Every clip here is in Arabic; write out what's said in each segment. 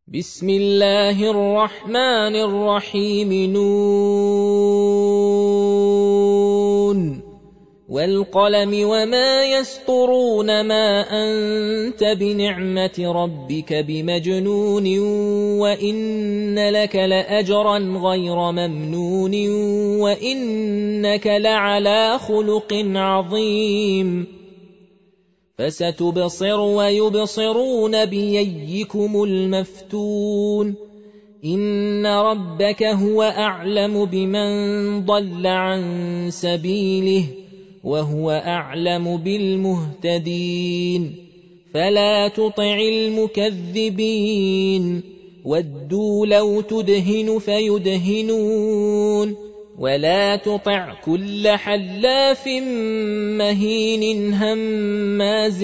بسم الله الرحمن الرحيم نون والقلم وما يسطرون ما أنت بنعمة ربك بمجنون وإن لك لأجرا غير ممنون وإنك لعلى خلق عظيم فستبصر ويبصرون بأيكم المفتون إن ربك هو أعلم بمن ضل عن سبيله وهو أعلم بالمهتدين فلا تطع المكذبين ودوا لو تدهن فيدهنون ولا تطع كل حلاف مهين هماز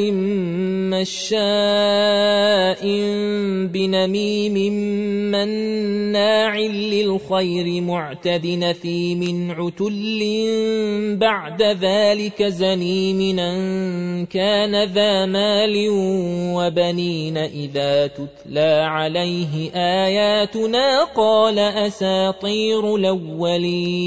مشاء بنميم مناع للخير معتد نثيم عتل بعد ذلك زنيم أن كان ذا مال وبنين إذا تتلى عليه آياتنا قال أساطير الأولين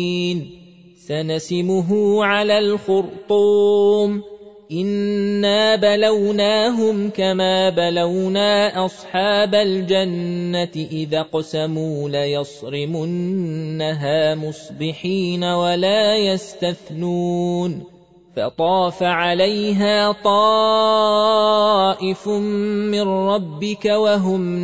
سنسمه على الخرطوم إنا بلوناهم كما بلونا أصحاب الجنة إذا اقسموا ليصرمنها مصبحين ولا يستثنون فطاف عليها طائف من ربك وهم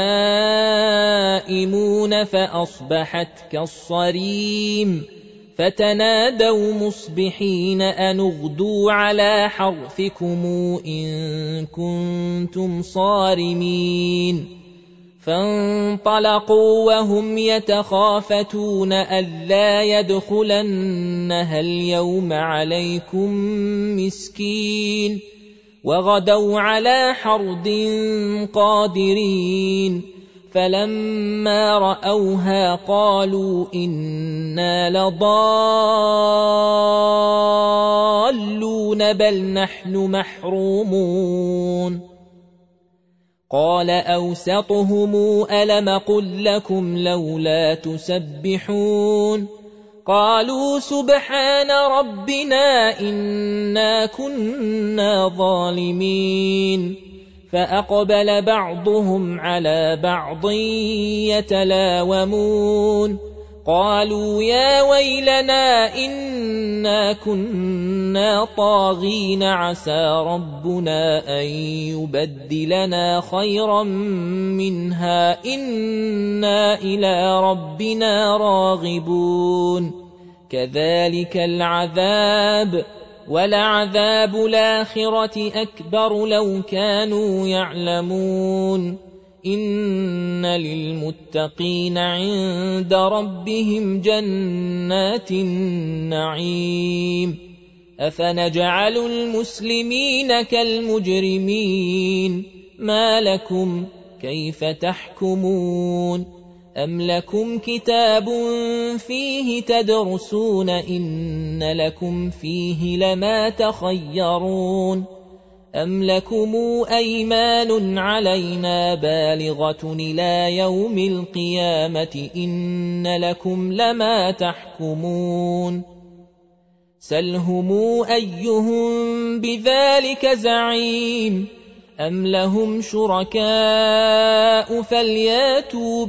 نائمون فأصبحت كالصريم فتنادوا مصبحين أن اغدوا على حرثكم إن كنتم صارمين فانطلقوا وهم يتخافتون ألا يدخلنها اليوم عليكم مسكين وغدوا على حرد قادرين فلما رأوها قالوا إنا لضالون بل نحن محرومون قال أوسطهم ألم قل لكم لولا تسبحون قالوا سبحان ربنا إنا كنا ظالمين فأقبل بعضهم على بعض يتلاومون قالوا يا ويلنا إنا كنا طاغين عسى ربنا أن يبدلنا خيرا منها إنا إلى ربنا راغبون كذلك العذاب ولعذاب الآخرة أكبر لو كانوا يعلمون إن للمتقين عند ربهم جنات النعيم أفنجعل المسلمين كالمجرمين ما لكم كيف تحكمون أم لكم كتاب فيه تدرسون إن لكم فيه لما تخيرون أم لكم أيمان علينا بالغة إلى يوم القيامة إن لكم لما تحكمون سلهم أيهم بذلك زعيم أم لهم شركاء فلياتوا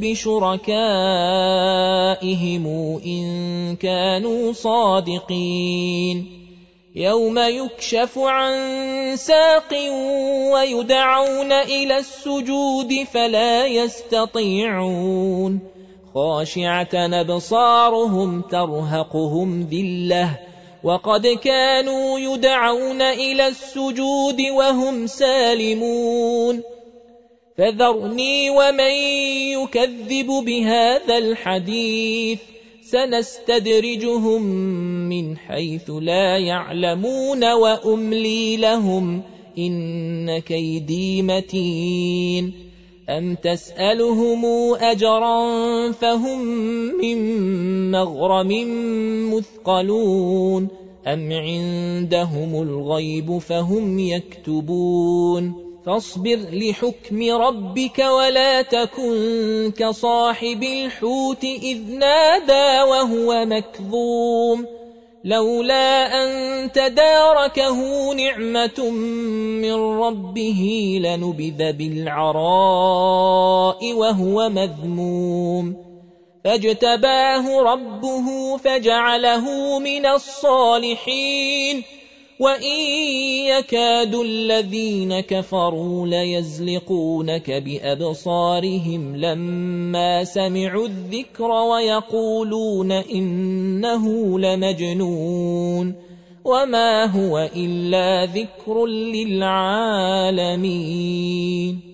بشركائهم إن كانوا صادقين يوم يكشف عن ساق ويدعون إلى السجود فلا يستطيعون خاشعة أبصارهم ترهقهم ذلة وقد كانوا يدعون إلى السجود وهم سالمون فذرني ومن يكذب بهذا الحديث سنستدرجهم من حيث لا يعلمون وأملي لهم إن كيدي متين أم تسألهم أجرا فهم من مغرم مثقلون أم عندهم الغيب فهم يكتبون فاصبر لحكم ربك ولا تكن كصاحب الحوت إذ نادى وهو مكظوم لولا أن تداركه نعمة من ربه لنبذ بالعراء وهو مذموم فاجتباه ربه فجعله من الصالحين وإن يكاد الذين كفروا ليزلقونك بأبصارهم لما سمعوا الذكر ويقولون إنه لمجنون وما هو إلا ذكر للعالمين